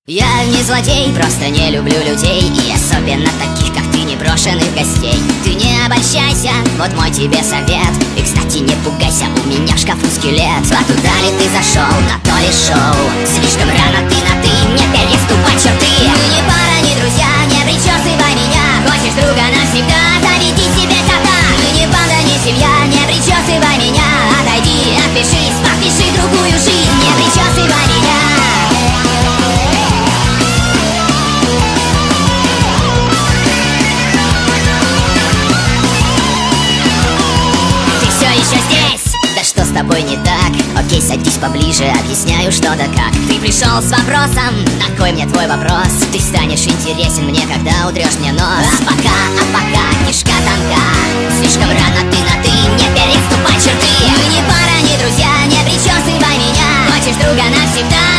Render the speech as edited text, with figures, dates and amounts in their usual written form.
Я не злодей, просто не люблю людей, и особенно таких, как ты, непрошенных гостей. Ты не обольщайся, вот мой тебе совет. И, кстати, не пугайся, у меня в шкафу скелет. А туда ли ты зашел, на то ли шоу? Слишком рано ты на ты, не переступай черты. Мы не пара, не друзья, не причесывай меня. Хочешь друга навсегда, заведи себе кота. Мы не банда, не семья, не причесывай меня. Отойди, отпишись, подпиши другую жизнь. Не причесывай меня. Еще здесь? Да что с тобой не так? Окей, садись поближе, объясняю что да как. Ты пришел с вопросом, на кой мне твой вопрос? Ты станешь интересен мне, когда утрешь мне нос. А пока кишка тонка. Слишком рано ты на ты, не переступай черты. Мы не пара, не друзья, не причесывай меня. Хочешь друга навсегда?